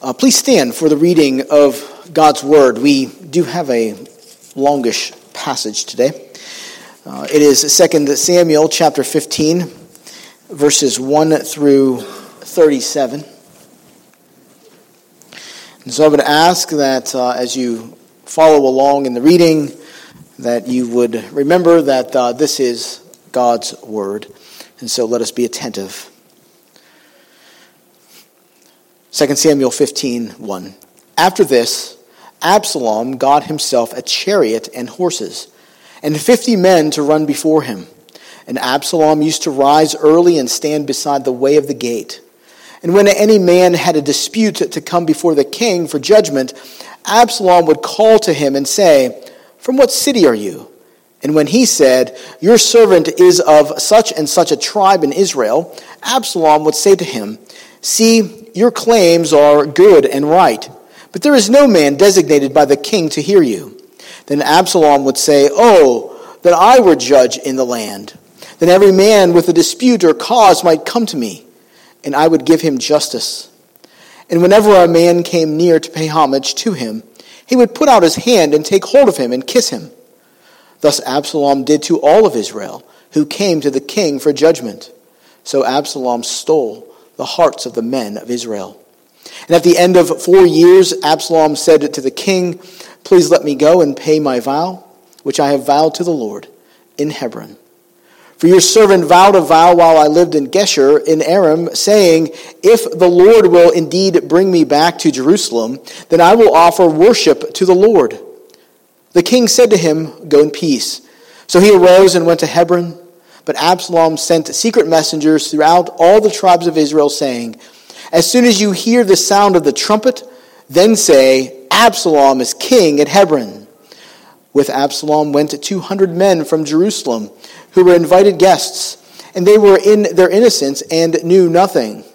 Please stand for the reading of God's Word. We do have a longish passage today. It is 2 Samuel chapter 15, verses 1 through 37. And so I would ask that as you follow along in the reading, that you would remember that this is God's Word. And so let us be attentive. 2 Samuel 15:1. After this, Absalom got himself a chariot and horses, and 50 men to run before him. And Absalom used to rise early and stand beside the way of the gate. And when any man had a dispute to come before the king for judgment, Absalom would call to him and say, "From what city are you?" And when he said, "Your servant is of such and such a tribe in Israel," Absalom would say to him, "See, your claims are good and right, but there is no man designated by the king to hear you." Then Absalom would say, "Oh, that I were judge in the land. Then every man with a dispute or cause might come to me, and I would give him justice." And whenever a man came near to pay homage to him, he would put out his hand and take hold of him and kiss him. Thus Absalom did to all of Israel who came to the king for judgment. So Absalom stole the hearts of the men of Israel. And at the end of 4 years, Absalom said to the king, "Please let me go and pay my vow, which I have vowed to the Lord in Hebron. For your servant vowed a vow while I lived in Geshur in Aram, saying, 'If the Lord will indeed bring me back to Jerusalem, then I will offer worship to the Lord.' The king said to him, 'Go in peace.' So he arose and went to Hebron. But Absalom sent secret messengers throughout all the tribes of Israel, saying, 'As soon as you hear the sound of the trumpet, then say, Absalom is king at Hebron.' With Absalom went 200 men from Jerusalem, who were invited guests, and they were in their innocence and knew nothing.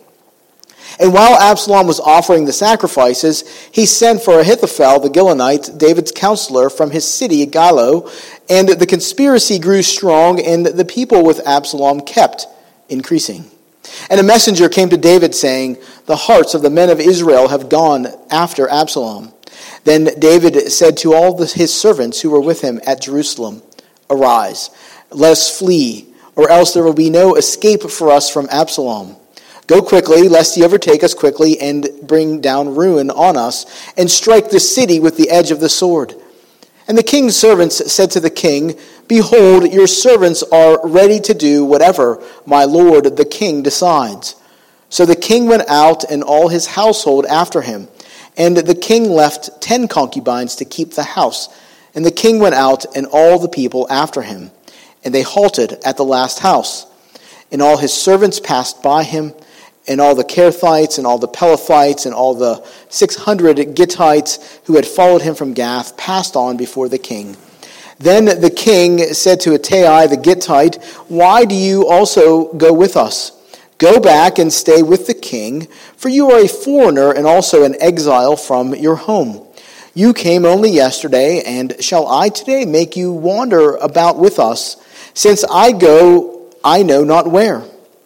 And while Absalom was offering the sacrifices, he sent for Ahithophel the Gilonite, David's counselor, from his city Gilo, and the conspiracy grew strong, and the people with Absalom kept increasing. And a messenger came to David, saying, 'The hearts of the men of Israel have gone after Absalom.' Then David said to all his servants who were with him at Jerusalem, 'Arise, let us flee, or else there will be no escape for us from Absalom. Go quickly, lest he overtake us quickly and bring down ruin on us, and strike the city with the edge of the sword.' And the king's servants said to the king, 'Behold, your servants are ready to do whatever my lord the king decides.' So the king went out and all his household after him. And the king left 10 concubines to keep the house. And the king went out and all the people after him. And they halted at the last house. And all his servants passed by him, and all the Kerethites, and all the Pelethites, and all the 600 Gittites who had followed him from Gath passed on before the king. Then the king said to Ittai the Gittite, 'Why do you also go with us? Go back and stay with the king, for you are a foreigner and also an exile from your home. You came only yesterday, and shall I today make you wander about with us, since I go I know not where?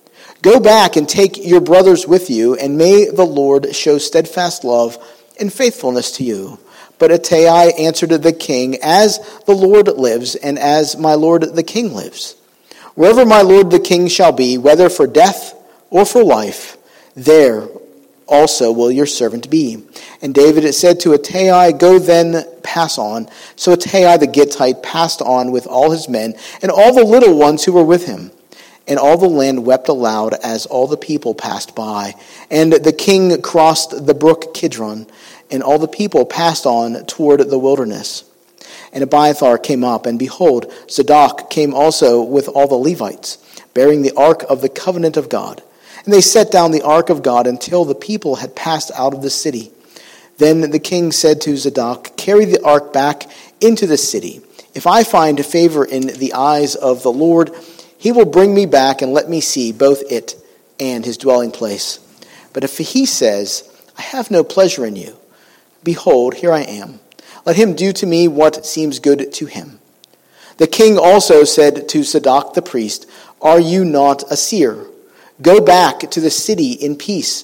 Go back and take your brothers with you, and may the Lord show steadfast love and faithfulness to you.' But Ittai answered the king, 'As the Lord lives, and as my lord the king lives, wherever my lord the king shall be, whether for death or for life, there also will your servant be.' And David said to Ittai, 'Go then, pass on.' So Ittai the Gittite passed on with all his men, and all the little ones who were with him. And all the land wept aloud as all the people passed by. And the king crossed the brook Kidron, and all the people passed on toward the wilderness. And Abiathar came up, and behold, Zadok came also with all the Levites, bearing the ark of the covenant of God. And they set down the ark of God until the people had passed out of the city. Then the king said to Zadok, 'Carry the ark back into the city. If I find favor in the eyes of the Lord, he will bring me back and let me see both it and his dwelling place. But if he says, I have no pleasure in you, behold, here I am. Let him do to me what seems good to him.' The king also said to Zadok the priest, 'Are you not a seer? Go back to the city in peace.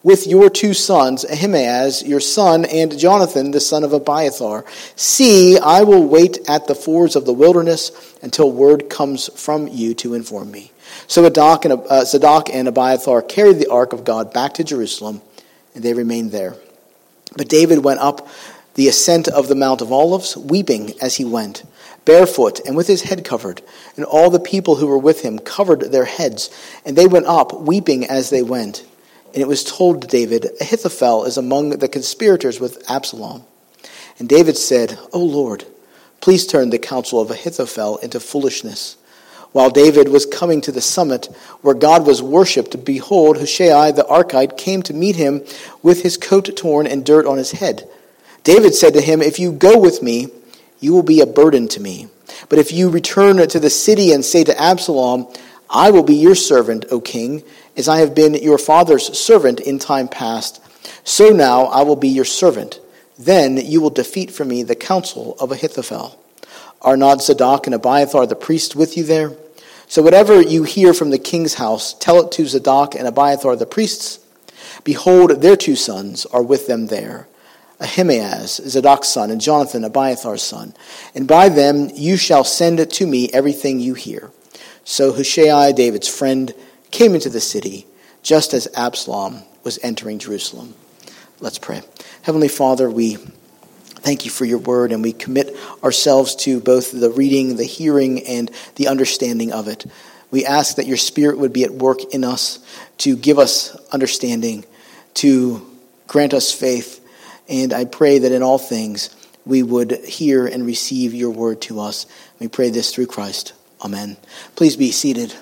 with your 2 sons, Ahimaaz, your son, and Jonathan, the son of Abiathar. See, I will wait at the fords of the wilderness until word comes from you to inform me." So Zadok and Abiathar carried the ark of God back to Jerusalem, and they remained there. But David went up the ascent of the Mount of Olives, weeping as he went, barefoot and with his head covered. And all the people who were with him covered their heads, and they went up, weeping as they went. And it was told to David, "Ahithophel is among the conspirators with Absalom." And David said, "O Lord, please turn the counsel of Ahithophel into foolishness." While David was coming to the summit where God was worshipped, behold, Hushai the Archite came to meet him with his coat torn and dirt on his head. David said to him, "If you go with me, you will be a burden to me. But if you return to the city and say to Absalom, 'I will be your servant, O king, as I have been your father's servant in time past, so now I will be your servant,' then you will defeat for me the counsel of Ahithophel. Are not Zadok and Abiathar the priests with you there? So whatever you hear from the king's house, tell it to Zadok and Abiathar the priests. Behold, their 2 sons are with them there, Ahimaaz, Zadok's son, and Jonathan, Abiathar's son. And by them you shall send to me everything you hear." So Hushai, David's friend, came into the city, just as Absalom was entering Jerusalem. Let's pray. Heavenly Father, we thank you for your word, and we commit ourselves to both the reading, the hearing, and the understanding of it. We ask that your Spirit would be at work in us to give us understanding, to grant us faith, and I pray that in all things we would hear and receive your word to us. We pray this through Christ. Amen. Please be seated.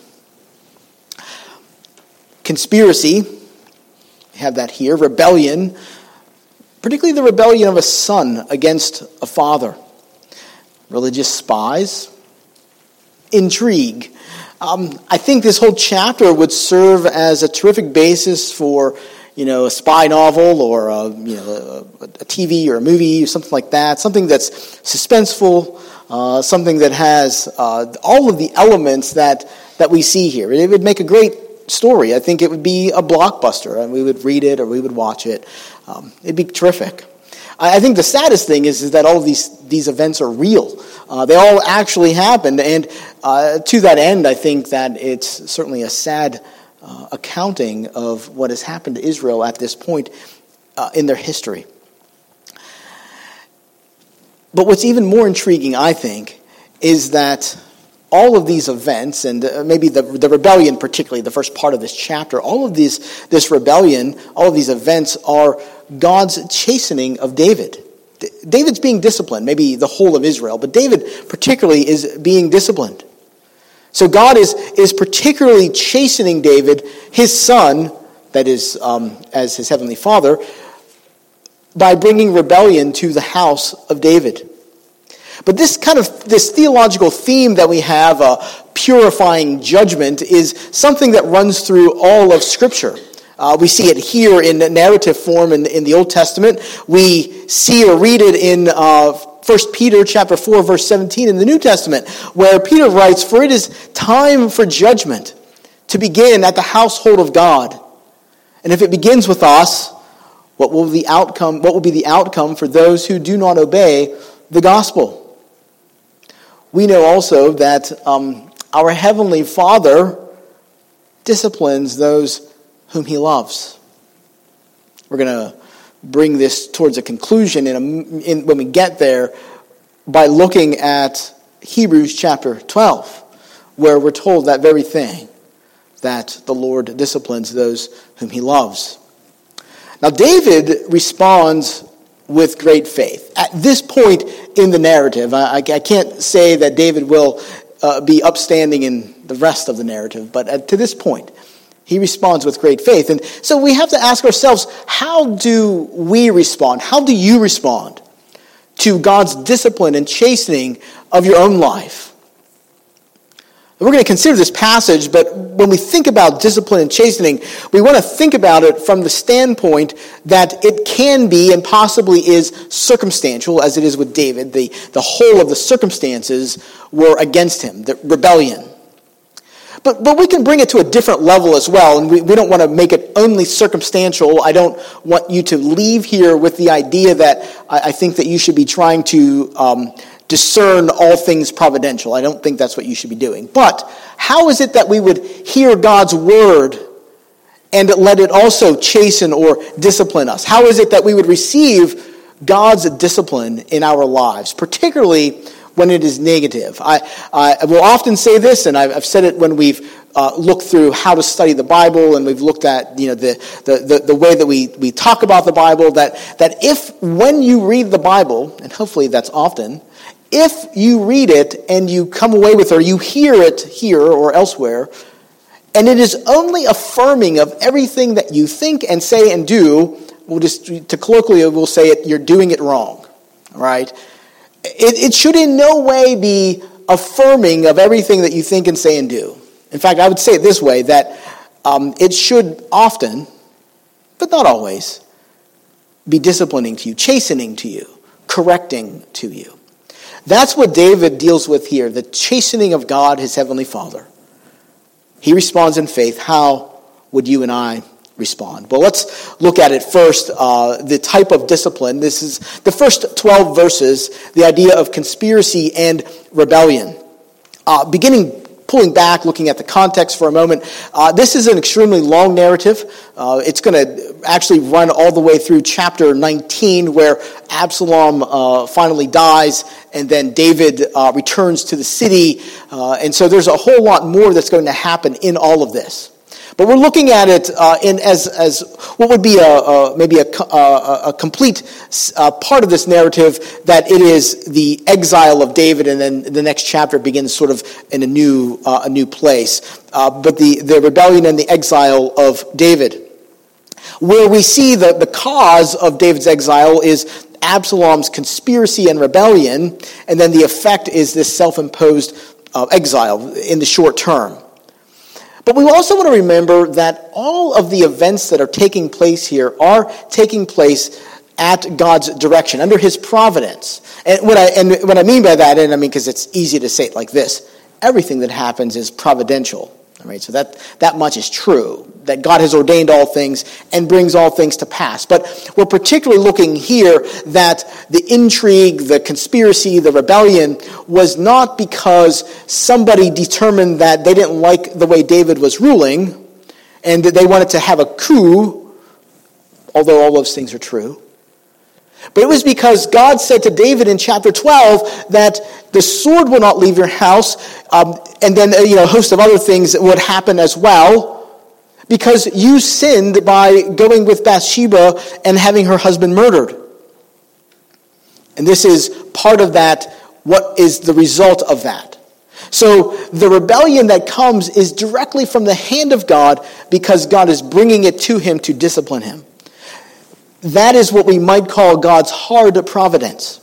Conspiracy, have that here. Rebellion, particularly the rebellion of a son against a father. Religious spies. Intrigue. I think this whole chapter would serve as a terrific basis for a spy novel or a TV or a movie or something like that. Something that's suspenseful, something that has all of the elements that we see here. It would make a great story. I think it would be a blockbuster, and we would read it or we would watch it. It'd be terrific. I think the saddest thing is that all of these events are real. They all actually happened, and to that end, I think that it's certainly a sad accounting of what has happened to Israel at this point in their history. But what's even more intriguing, I think, is that all of these events, and maybe the rebellion particularly, the first part of this chapter, all of this rebellion, all of these events are God's chastening of David. David's being disciplined, maybe the whole of Israel, but David particularly is being disciplined. So God is particularly chastening David, his son, that is, as his heavenly father, by bringing rebellion to the house of David. But this theological theme that we have, purifying judgment, is something that runs through all of Scripture. We see it here in narrative form in the Old Testament. We see or read it in 1 Peter chapter 4, verse 17 in the New Testament, where Peter writes, "For it is time for judgment to begin at the household of God. And if it begins with us, what will be the outcome for those who do not obey the gospel?" We know also that our Heavenly Father disciplines those whom He loves. We're going to bring this towards a conclusion when we get there by looking at Hebrews chapter 12, where we're told that very thing, that the Lord disciplines those whom He loves. Now, David responds with great faith. At this point in the narrative, I can't say that David will be upstanding in the rest of the narrative, but to this point, he responds with great faith. And so we have to ask ourselves, how do we respond? How do you respond to God's discipline and chastening of your own life? We're going to consider this passage, but when we think about discipline and chastening, we want to think about it from the standpoint that it can be and possibly is circumstantial, as it is with David. The whole of the circumstances were against him, the rebellion. But we can bring it to a different level as well, and we don't want to make it only circumstantial. I don't want you to leave here with the idea that I think that you should be trying to discern all things providential. I don't think that's what you should be doing. But how is it that we would hear God's word and let it also chasten or discipline us? How is it that we would receive God's discipline in our lives, particularly when it is negative? I will often say this, and I've said it when we've looked through how to study the Bible, and we've looked at the way that we talk about the Bible, that if when you read the Bible, and hopefully that's often, if you read it and you come away with, or you hear it here or elsewhere, and it is only affirming of everything that you think and say and do, we'll just, to colloquially, we'll say it, you're doing it wrong, right? It should in no way be affirming of everything that you think and say and do. In fact, I would say it this way, that it should often, but not always, be disciplining to you, chastening to you, correcting to you. That's what David deals with here, the chastening of God, his heavenly Father. He responds in faith. How would you and I respond? Well, let's look at it first, the type of discipline. This is the first 12 verses, the idea of conspiracy and rebellion. Pulling back, looking at the context for a moment, this is an extremely long narrative. It's going to actually run all the way through chapter 19, where Absalom finally dies, and then David returns to the city. And so there's a whole lot more that's going to happen in all of this. But we're looking at it as what would be maybe a complete part of this narrative, that it is the exile of David, and then the next chapter begins sort of in a new place. But the rebellion and the exile of David, where we see the cause of David's exile is Absalom's conspiracy and rebellion, and then the effect is this self-imposed exile in the short term. But we also want to remember that all of the events that are taking place here are taking place at God's direction, under his providence. And what I mean by that, and I mean because it's easy to say it like this, everything that happens is providential. All right, so that much is true, that God has ordained all things and brings all things to pass. But we're particularly looking here that the intrigue, the conspiracy, the rebellion was not because somebody determined that they didn't like the way David was ruling and that they wanted to have a coup, although all those things are true. But it was because God said to David in chapter 12 that the sword will not leave your house, and then a host of other things that would happen as well, because you sinned by going with Bathsheba and having her husband murdered. And this is part of that, what is the result of that. So the rebellion that comes is directly from the hand of God, because God is bringing it to him to discipline him. That is what we might call God's hard providence,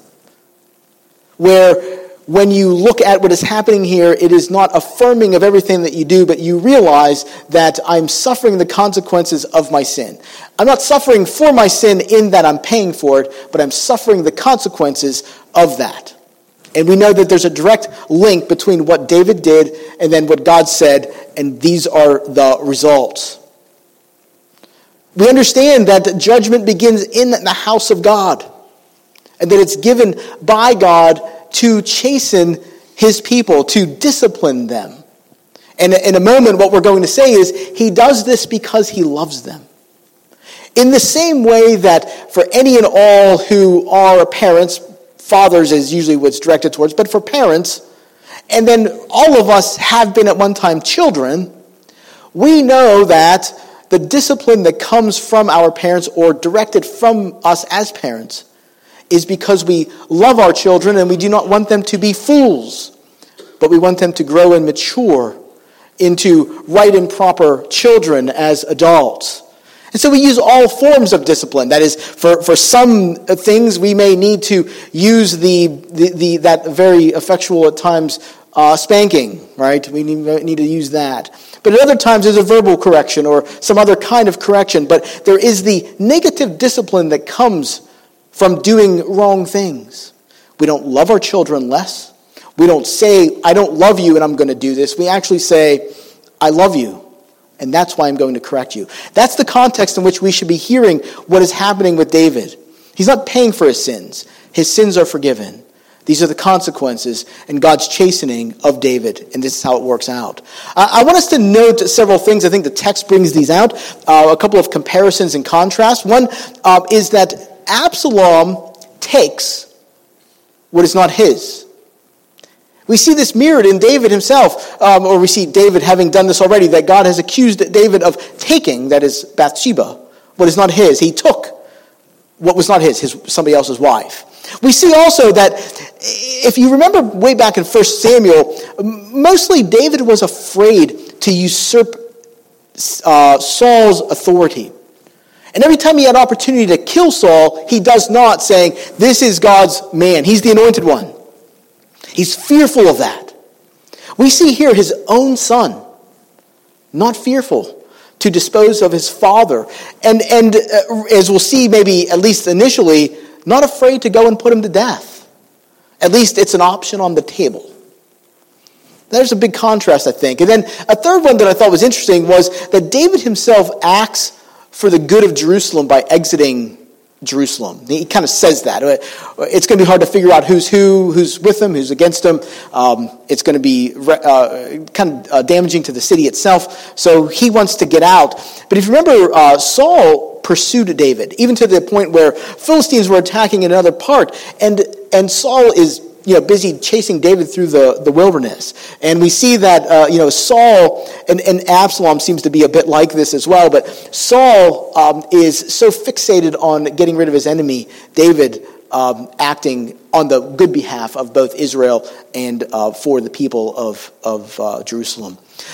where when you look at what is happening here, it is not affirming of everything that you do, but you realize that I'm suffering the consequences of my sin. I'm not suffering for my sin in that I'm paying for it, but I'm suffering the consequences of that. And we know that there's a direct link between what David did and then what God said, and these are the results. We understand that judgment begins in the house of God, and that it's given by God to chasten his people, to discipline them. And in a moment, what we're going to say is, he does this because he loves them. In the same way that for any and all who are parents, fathers is usually what's directed towards, but for parents, and then all of us have been at one time children, we know that the discipline that comes from our parents or directed from us as parents is because we love our children and we do not want them to be fools, but we want them to grow and mature into right and proper children as adults. And so we use all forms of discipline. That is, for some things we may need to use that very effectual at times spanking, right? We need to use that. But at other times there's a verbal correction or some other kind of correction. But there is the negative discipline that comes from doing wrong things. We don't love our children less. We don't say, I don't love you and I'm going to do this. We actually say, I love you, and that's why I'm going to correct you. That's the context in which we should be hearing what is happening with David. He's not paying for his sins. His sins are forgiven. These are the consequences and God's chastening of David, and this is how it works out. I want us to note several things. I think the text brings these out. A couple of comparisons and contrasts. One is that Absalom takes what is not his. We see this mirrored in David himself, or we see David having done this already, that God has accused David of taking, that is Bathsheba, what is not his. He took what was not his, somebody else's wife. We see also that, if you remember way back in 1 Samuel, mostly David was afraid to usurp Saul's authority. And every time he had opportunity to kill Saul, he does not, saying, this is God's man. He's the anointed one. He's fearful of that. We see here his own son, not fearful to dispose of his father. And as we'll see, maybe at least initially, not afraid to go and put him to death. At least it's an option on the table. There's a big contrast, I think. And then a third one that I thought was interesting was that David himself acts for the good of Jerusalem by exiting Jerusalem. He kind of says that. It's going to be hard to figure out who's with him, who's against him. It's going to be kind of damaging to the city itself. So he wants to get out. But if you remember, Saul pursued David, even to the point where Philistines were attacking in another part. And Saul is busy chasing David through the wilderness. And we see that, Saul and Absalom seems to be a bit like this as well. But Saul is so fixated on getting rid of his enemy, David, acting on the good behalf of both Israel and for the people of Jerusalem.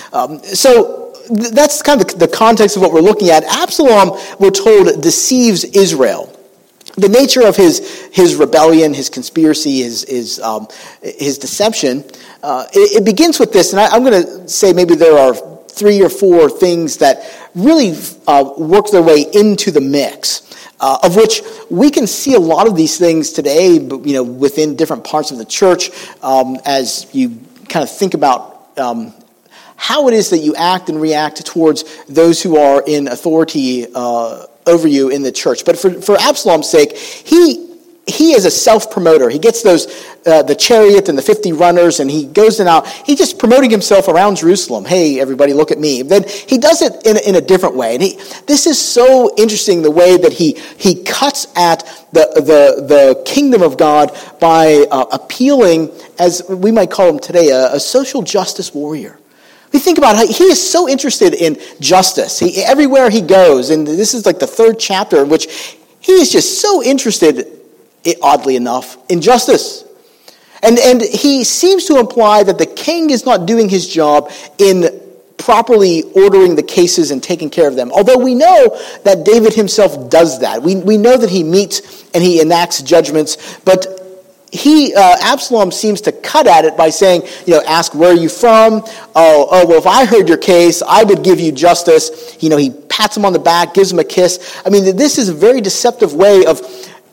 So that's kind of the context of what we're looking at. Absalom, we're told, deceives Israel. The nature of his rebellion, his conspiracy, his deception, it begins with this, and I'm going to say maybe there are 3 or 4 things that really work their way into the mix, of which we can see a lot of these things today, within different parts of the church, as you kind of think about how it is that you act and react towards those who are in authority over you in the church. But for Absalom's sake, he is a self-promoter. He gets the chariot and the 50 runners, and he goes out. He's just promoting himself around Jerusalem. Hey, everybody, look at me. Then he does it in a different way. And this is so interesting, the way that he cuts at the kingdom of God by appealing, as we might call him today, a social justice warrior. We think about how he is so interested in justice. Everywhere he goes, and this is like the 3rd chapter in which he is just so interested, oddly enough, in justice. And he seems to imply that the king is not doing his job in properly ordering the cases and taking care of them. Although we know that David himself does that. We know that he meets and he enacts judgments, but Absalom seems to cut at it by saying, ask, where are you from? Oh, well, if I heard your case, I would give you justice. He pats him on the back, gives him a kiss. I mean, this is a very deceptive way of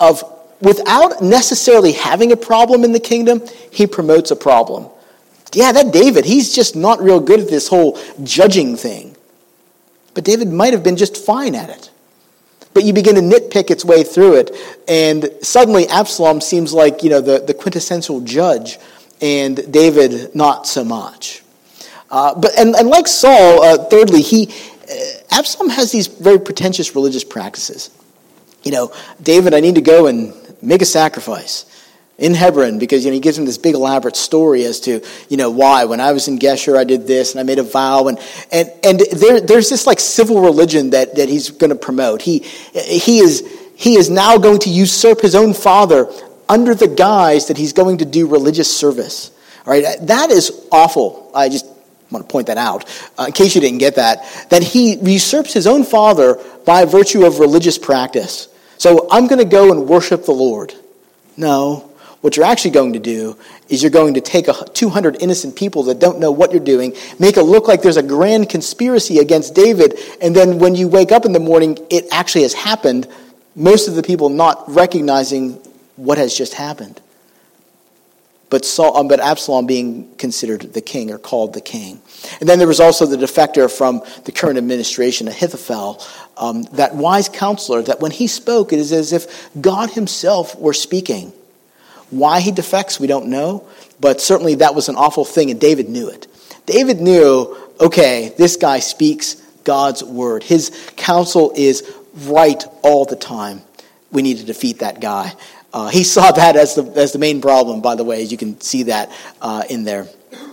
without necessarily having a problem in the kingdom, he promotes a problem. Yeah, that David, he's just not real good at this whole judging thing. But David might have been just fine at it. But you begin to nitpick its way through it, and suddenly Absalom seems like, the quintessential judge, and David not so much. But like Saul, thirdly, Absalom has these very pretentious religious practices. David, I need to go and make a sacrifice in Hebron, because he gives him this big elaborate story as to why when I was in Geshur I did this and I made a vow, and there's this like civil religion that he's going to promote. He is now going to usurp his own father under the guise that he's going to do religious service. All right, that is awful. I just want to point that out in case you didn't get that he usurps his own father by virtue of religious practice. So I'm going to go and worship the Lord. No. What you're actually going to do is you're going to take 200 innocent people that don't know what you're doing, make it look like there's a grand conspiracy against David, and then when you wake up in the morning, it actually has happened, most of the people not recognizing what has just happened. but Absalom being considered the king or called the king. And then there was also the defector from the current administration, Ahithophel, that wise counselor, that when he spoke, it is as if God himself were speaking. Why he defects, we don't know, but certainly that was an awful thing, and David knew it. David knew, okay, this guy speaks God's word. His counsel is right all the time. We need to defeat that guy. He saw that as the main problem, by the way, as you can see that in there.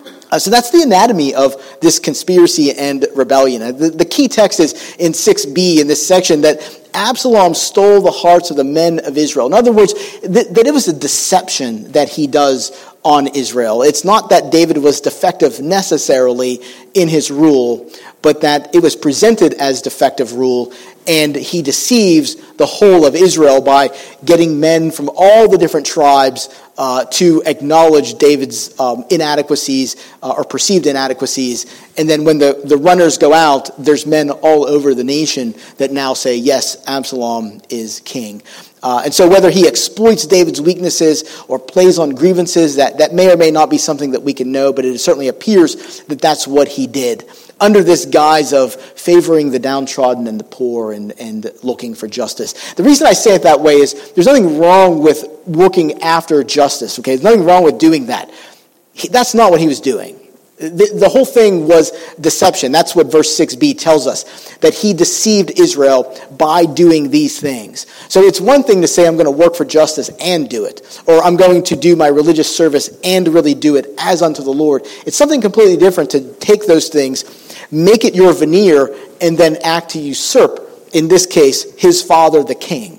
So that's the anatomy of this conspiracy and rebellion. The key text is in 6b in this section that Absalom stole the hearts of the men of Israel. In other words, that it was a deception that he does on Israel. It's not that David was defective necessarily in his rule, but that it was presented as defective rule, and he deceives the whole of Israel by getting men from all the different tribes to acknowledge David's inadequacies or perceived inadequacies. And then when the runners go out, there's men all over the nation that now say, yes, Absalom is king. And so whether he exploits David's weaknesses or plays on grievances, that may or may not be something that we can know, but it certainly appears that that's what he did, under this guise of favoring the downtrodden and the poor and looking for justice. The reason I say it that way is there's nothing wrong with working after justice, okay? There's nothing wrong with doing that. That's not what he was doing. The whole thing was deception. That's what verse 6b tells us, that he deceived Israel by doing these things. So it's one thing to say, I'm going to work for justice and do it, or I'm going to do my religious service and really do it as unto the Lord. It's something completely different to take those things, make it your veneer, and then act to usurp, in this case, his father, the king,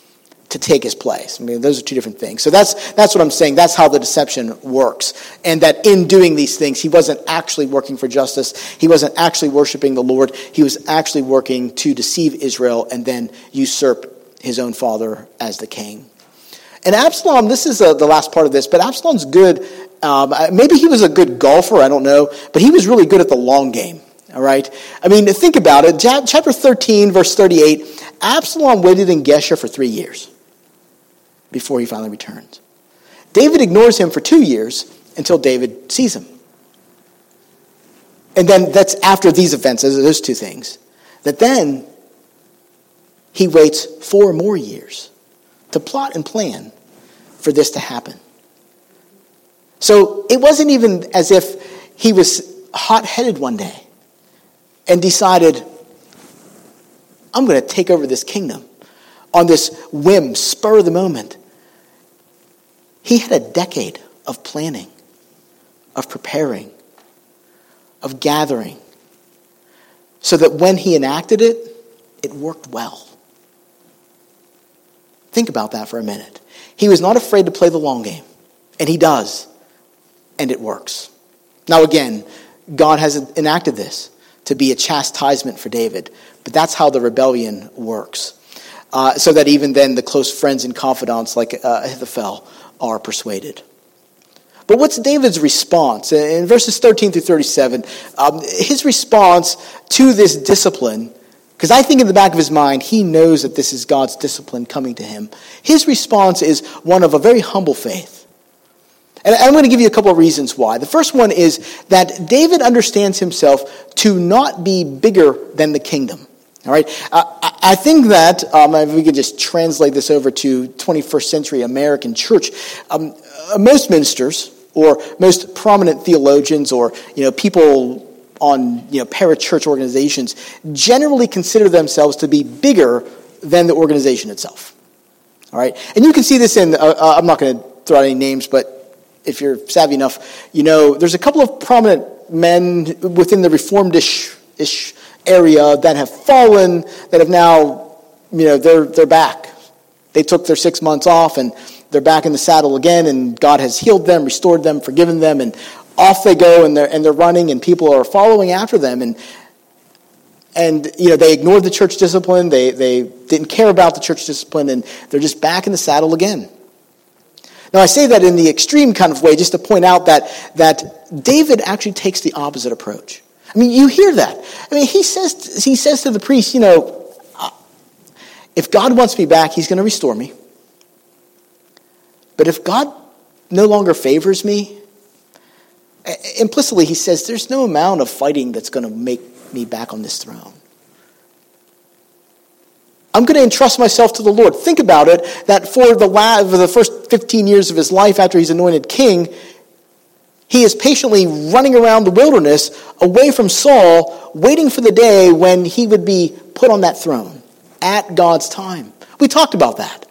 to take his place. I mean, those are two different things. So that's what I'm saying. That's how the deception works. And that in doing these things, he wasn't actually working for justice. He wasn't actually worshiping the Lord. He was actually working to deceive Israel and then usurp his own father as the king. And Absalom, this is the last part of this, but Absalom's good. Maybe he was a good golfer, I don't know, but he was really good at the long game. All right? I mean, think about it. Chapter 13, verse 38, Absalom waited in Geshur for 3 years before he finally returns. David ignores him for 2 years until David sees him. And then that's after these events, those two things, that then he waits 4 more years to plot and plan for this to happen. So it wasn't even as if he was hot-headed one day and decided, I'm going to take over this kingdom on this whim, spur of the moment. He had a decade of planning, of preparing, of gathering, so that when he enacted it, it worked well. Think about that for a minute. He was not afraid to play the long game, and he does, and it works. Now again, God has enacted this to be a chastisement for David, but that's how the rebellion works. So that even then the close friends and confidants like Ahithophel are persuaded. But what's David's response? In verses 13 through 37, his response to this discipline, because I think in the back of his mind, he knows that this is God's discipline coming to him. His response is one of a very humble faith. And I'm going to give you a couple of reasons why. The first one is that David understands himself to not be bigger than the kingdom. All right, I think that, if we could just translate this over to 21st century American church, most ministers or most prominent theologians or people on parachurch organizations generally consider themselves to be bigger than the organization itself. All right, and you can see this in, I'm not going to throw out any names, but if you're savvy enough, there's a couple of prominent men within the Reformed-ish area that have fallen, that have now, they're back. They took their 6 months off and they're back in the saddle again, and God has healed them, restored them, forgiven them, and off they go, and they're running, and people are following after them, and they ignored the church discipline, they didn't care about the church discipline, and they're just back in the saddle again. Now I say that in the extreme kind of way just to point out that David actually takes the opposite approach. I mean, you hear that. I mean, he says to the priest, if God wants me back, he's going to restore me. But if God no longer favors me. Implicitly, he says, there's no amount of fighting that's going to make me back on this throne. I'm going to entrust myself to the Lord. Think about it, that for the first 15 years of his life after he's anointed king, he is patiently running around the wilderness away from Saul, waiting for the day when he would be put on that throne at God's time. We talked about that.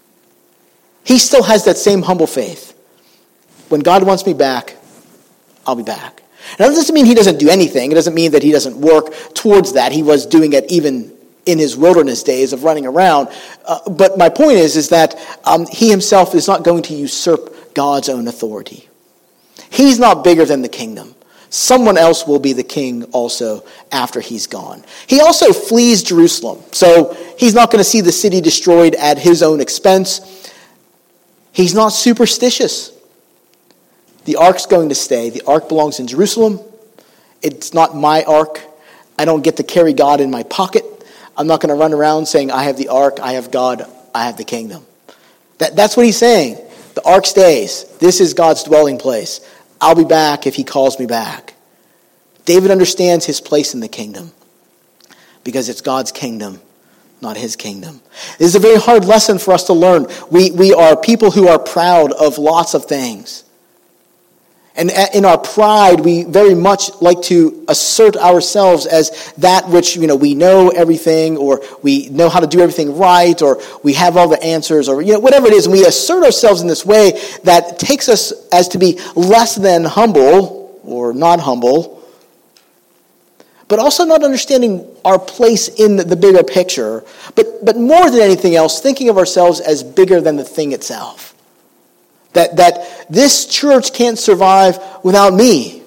He still has that same humble faith. When God wants me back, I'll be back. Now, that doesn't mean he doesn't do anything. It doesn't mean that he doesn't work towards that. He was doing it even in his wilderness days of running around. But my point is that he himself is not going to usurp God's own authority. He's not bigger than the kingdom. Someone else will be the king also after he's gone. He also flees Jerusalem. So he's not going to see the city destroyed at his own expense. He's not superstitious. The ark's going to stay. The ark belongs in Jerusalem. It's not my ark. I don't get to carry God in my pocket. I'm not going to run around saying, I have the ark, I have God, I have the kingdom. That's what he's saying. The ark stays. This is God's dwelling place. I'll be back if he calls me back. David understands his place in the kingdom because it's God's kingdom, not his kingdom. This is a very hard lesson for us to learn. We are people who are proud of lots of things. And in our pride, we very much like to assert ourselves as that which, we know everything, or we know how to do everything right, or we have all the answers, or whatever it is. And we assert ourselves in this way that takes us as to be less than humble or not humble, but also not understanding our place in the bigger picture, but more than anything else, thinking of ourselves as bigger than the thing itself. That this church can't survive without me.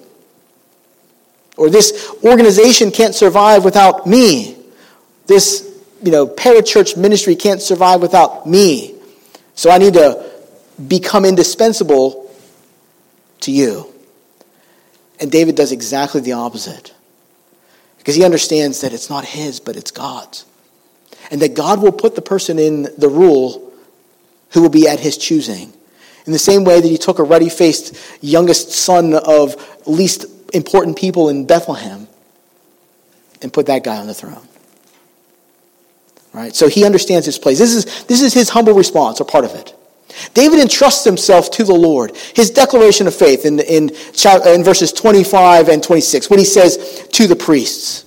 Or this organization can't survive without me. This, parachurch ministry can't survive without me. So I need to become indispensable to you. And David does exactly the opposite. Because he understands that it's not his, but it's God's. And that God will put the person in the rule who will be at his choosing. In the same way that he took a ruddy-faced youngest son of least important people in Bethlehem and put that guy on the throne. Right? So he understands his place. This is his humble response, or part of it. David entrusts himself to the Lord. His declaration of faith in verses 25 and 26, what he says to the priests.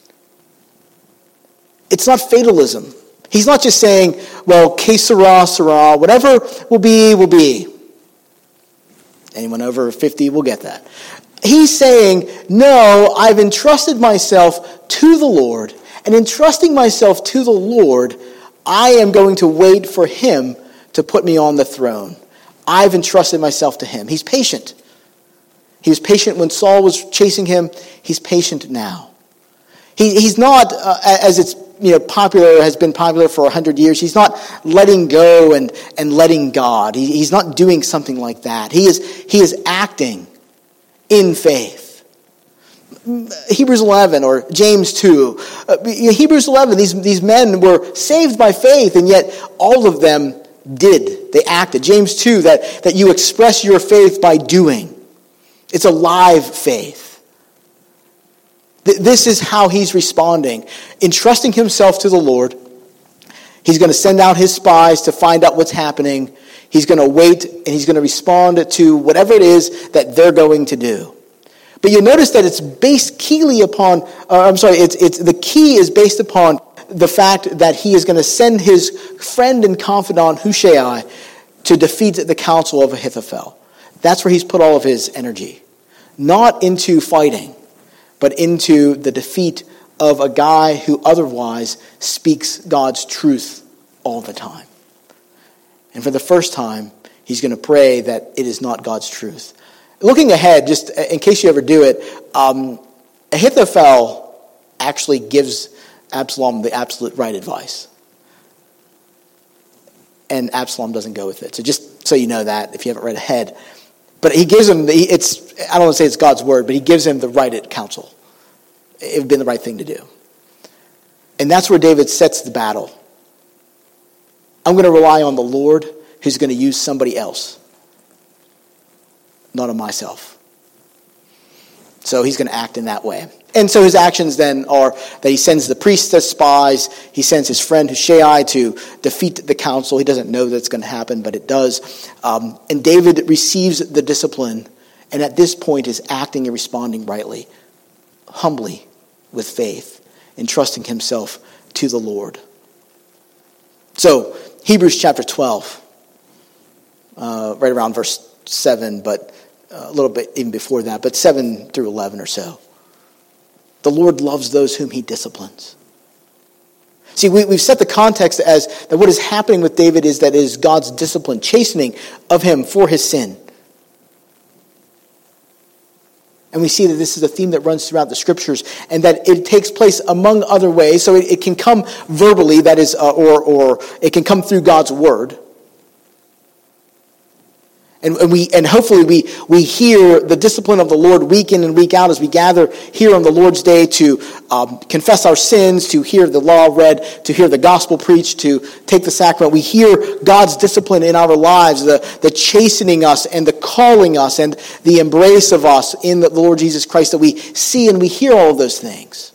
It's not fatalism. He's not just saying, well, que sera, sera, whatever will be, will be. Anyone over 50 will get that. He's saying, no, I've entrusted myself to the Lord, and entrusting myself to the Lord, I am going to wait for him to put me on the throne. I've entrusted myself to him. He's patient. He was patient when Saul was chasing him. He's patient now. He's not, as it's has been popular for 100 years. He's not letting go and letting God. He's not doing something like that. He is acting in faith. Hebrews 11 or James 2. Hebrews 11, these men were saved by faith, and yet all of them did. They acted. James 2, that you express your faith by doing. It's a live faith. This is how he's responding. Entrusting himself to the Lord. He's going to send out his spies to find out what's happening. He's going to wait, and he's going to respond to whatever it is that they're going to do. But you'll notice that it's based keyly upon, the key is based upon the fact that he is going to send his friend and confidant Hushai to defeat the counsel of Ahithophel. That's where he's put all of his energy. Not into fighting, but into the defeat of a guy who otherwise speaks God's truth all the time. And for the first time, he's going to pray that it is not God's truth. Looking ahead, just in case you ever do it, Ahithophel actually gives Absalom the absolute right advice. And Absalom doesn't go with it. So just so you know that, if you haven't read ahead. But he gives him, I don't want to say it's God's word, but he gives him the right counsel. It would have been the right thing to do. And that's where David sets the battle. I'm going to rely on the Lord, who's going to use somebody else not of myself. So he's going to act in that way. And so his actions then are that he sends the priests as spies. He sends his friend Hushai to defeat the council. He doesn't know that's going to happen, but it does. And David receives the discipline, and at this point is acting and responding rightly, humbly, with faith, and trusting himself to the Lord. So, Hebrews chapter 12, right around verse 7, but a little bit even before that, but 7 through 11 or so. The Lord loves those whom he disciplines. See, we've set the context as that what is happening with David is that it is God's discipline, chastening of him for his sin. And we see that this is a theme that runs throughout the scriptures, and that it takes place among other ways. So it can come verbally, that is, or it can come through God's word. And hopefully we hear the discipline of the Lord week in and week out as we gather here on the Lord's Day to confess our sins, to hear the law read, to hear the gospel preached, to take the sacrament. We hear God's discipline in our lives, the chastening us and the calling us and the embrace of us in the Lord Jesus Christ, that we see and we hear all of those things.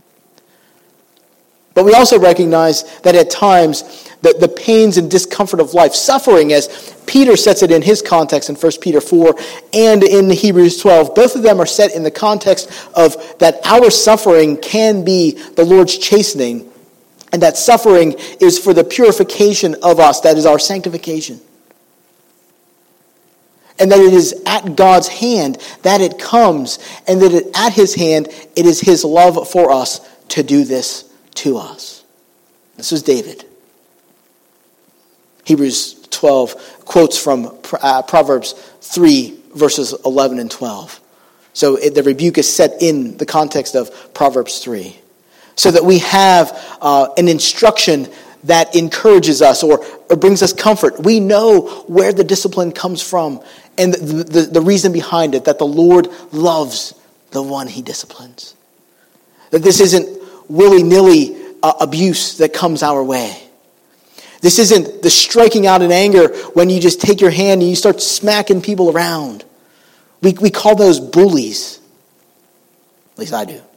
But we also recognize that at times the pains and discomfort of life, suffering, as Peter sets it in his context in 1 Peter 4 and in Hebrews 12, both of them are set in the context of that our suffering can be the Lord's chastening, and that suffering is for the purification of us, that is our sanctification. And that it is at God's hand that it comes, and that at his hand it is his love for us to do this to us. This is David. Hebrews 12 quotes from Proverbs 3, verses 11 and 12. So the rebuke is set in the context of Proverbs 3. So that we have an instruction that encourages us or brings us comfort. We know where the discipline comes from and the reason behind it, that the Lord loves the one he disciplines. That this isn't willy-nilly abuse that comes our way. This isn't the striking out in anger when you just take your hand and you start smacking people around. We call those bullies. At least I do.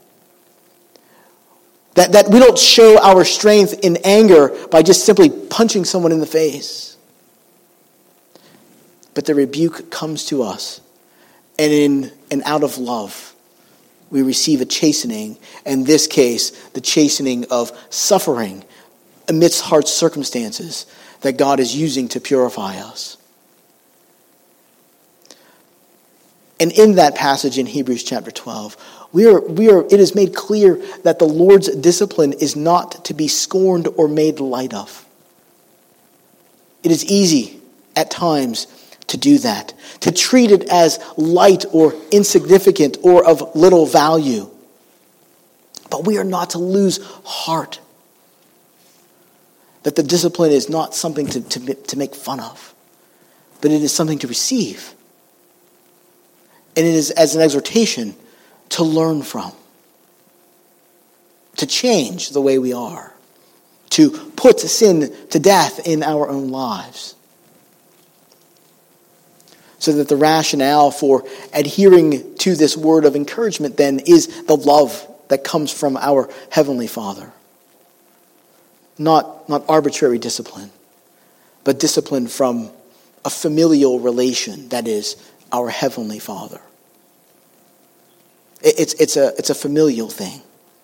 That we don't show our strength in anger by just simply punching someone in the face. But the rebuke comes to us, and in and out of love, we receive a chastening. In this case, the chastening of suffering amidst hard circumstances that God is using to purify us. And in that passage in Hebrews chapter 12, it is made clear that the Lord's discipline is not to be scorned or made light of. It is easy at times to do that, to treat it as light or insignificant or of little value. But we are not to lose heart. That the discipline is not something to make fun of, but it is something to receive. And it is as an exhortation to learn from, to change the way we are, to put sin to death in our own lives. So that the rationale for adhering to this word of encouragement then is the love that comes from our Heavenly Father. Not arbitrary discipline, but discipline from a familial relation, that is, our Heavenly Father. It's a familial thing.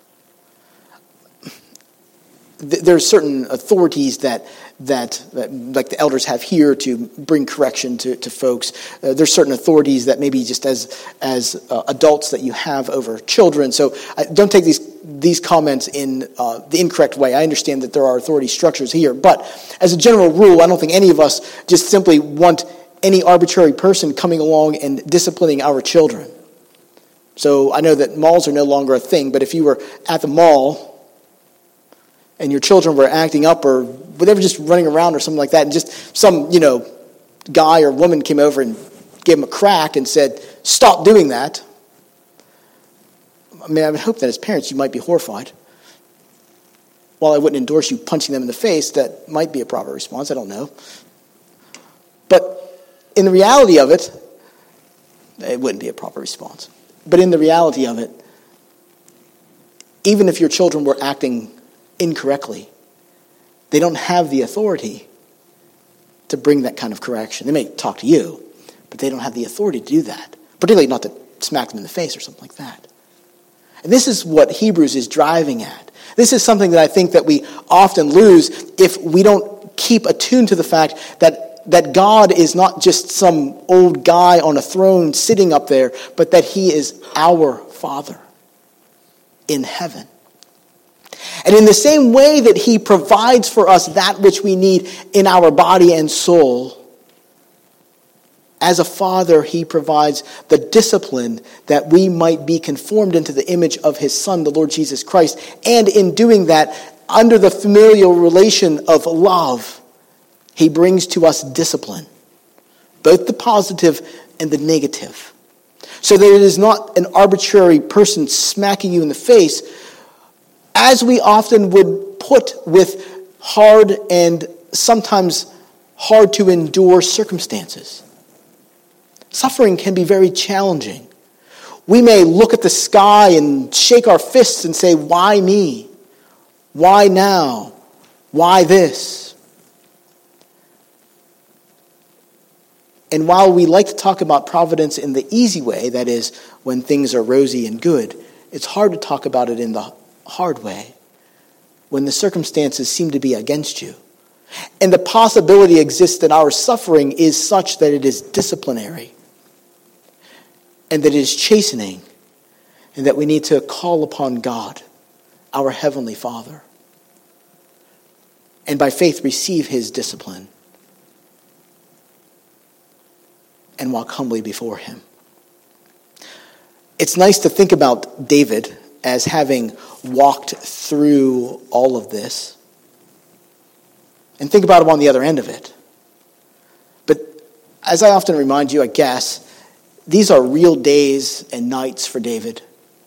There are certain authorities that like the elders have here to bring correction to folks. There's certain authorities that maybe just as adults that you have over children. So don't take these comments in the incorrect way. I understand that there are authority structures here, but as a general rule, I don't think any of us just simply want any arbitrary person coming along and disciplining our children. So I know that malls are no longer a thing, but if you were at the mall and your children were acting up or whatever, just running around or something like that, and just some, guy or woman came over and gave them a crack and said, "Stop doing that." I mean, I would hope that as parents you might be horrified. While I wouldn't endorse you punching them in the face, that might be a proper response. I don't know. But in the reality of it, It wouldn't be a proper response. But in the reality of it, even if your children were acting incorrectly, they don't have the authority to bring that kind of correction. They may talk to you, but they don't have the authority to do that, particularly not to smack them in the face or something like that. And this is what Hebrews is driving at. This is something that I think that we often lose if we don't keep attuned to the fact that God is not just some old guy on a throne sitting up there, but that he is our Father in heaven. And in the same way that he provides for us that which we need in our body and soul, as a father, he provides the discipline that we might be conformed into the image of his Son, the Lord Jesus Christ. And in doing that, under the familial relation of love, he brings to us discipline, both the positive and the negative. So that it is not an arbitrary person smacking you in the face, as we often would put with hard and sometimes hard to endure circumstances. Suffering can be very challenging. We may look at the sky and shake our fists and say, why me? Why now? Why this? And while we like to talk about providence in the easy way, that is, when things are rosy and good, it's hard to talk about it in the hard way, when the circumstances seem to be against you. And the possibility exists that our suffering is such that it is disciplinary, and that it is chastening, and that we need to call upon God, our Heavenly Father, and by faith receive his discipline and walk humbly before him. It's nice to think about David as having walked through all of this, and think about him on the other end of it. But as I often remind you, I guess, these are real days and nights for David.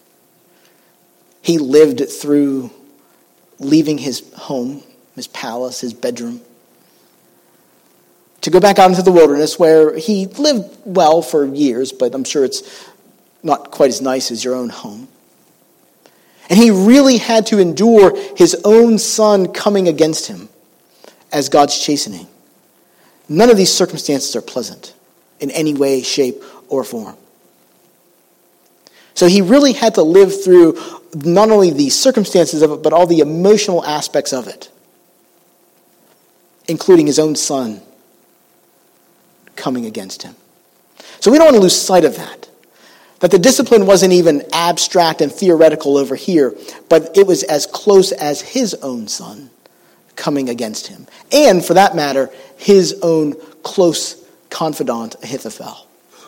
He lived through leaving his home, his palace, his bedroom, to go back out into the wilderness where he lived well for years, but I'm sure it's not quite as nice as your own home. And he really had to endure his own son coming against him as God's chastening. None of these circumstances are pleasant in any way, shape, or form. So he really had to live through not only the circumstances of it, but all the emotional aspects of it, including his own son coming against him. So we don't want to lose sight of that the discipline wasn't even abstract and theoretical over here, but it was as close as his own son coming against him. And, for that matter, his own close confidant, Ahithophel.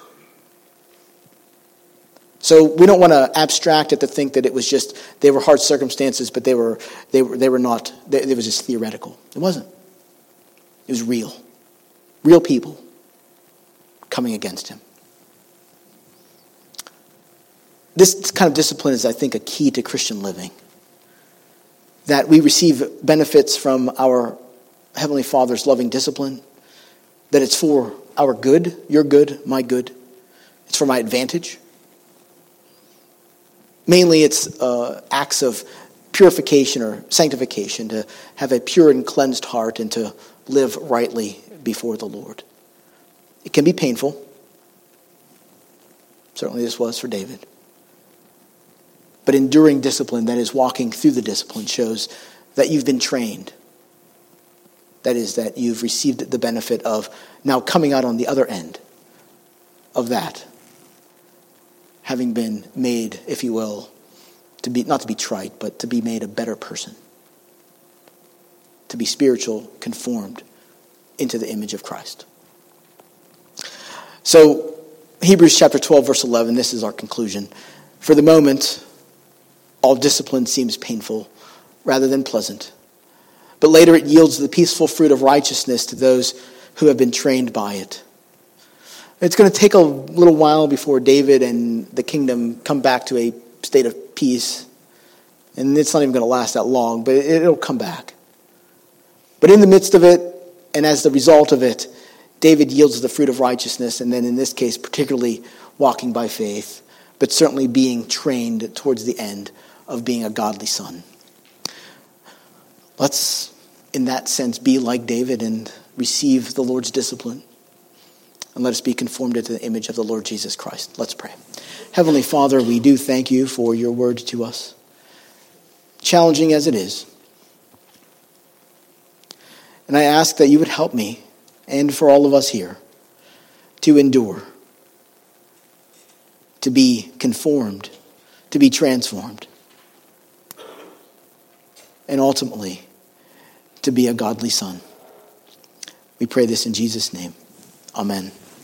So we don't want to abstract it to think that it was just, they were hard circumstances, but they were not, it was just theoretical. It wasn't. It was real. Real people coming against him. This kind of discipline is, I think, a key to Christian living. That we receive benefits from our Heavenly Father's loving discipline. That it's for our good, your good, my good. It's for my advantage. Mainly it's acts of purification or sanctification, to have a pure and cleansed heart and to live rightly before the Lord. It can be painful. Certainly this was for David. But enduring discipline, that is walking through the discipline, shows that you've been trained. That is, that you've received the benefit of now coming out on the other end of that, having been made, if you will, to be not to be trite, but to be made a better person, to be spiritual, conformed into the image of Christ. So, Hebrews chapter 12, verse 11, this is our conclusion. For the moment, all discipline seems painful rather than pleasant. But later it yields the peaceful fruit of righteousness to those who have been trained by it. It's going to take a little while before David and the kingdom come back to a state of peace. And it's not even going to last that long, but it'll come back. But in the midst of it, and as the result of it, David yields the fruit of righteousness, and then in this case, particularly walking by faith, but certainly being trained towards the end of being a godly son. Let's, in that sense, be like David and receive the Lord's discipline. And let us be conformed to the image of the Lord Jesus Christ. Let's pray. Heavenly Father, we do thank you for your word to us, challenging as it is. And I ask that you would help me, and for all of us here, to endure, to be conformed, to be transformed, and ultimately to be a godly son. We pray this in Jesus' name. Amen.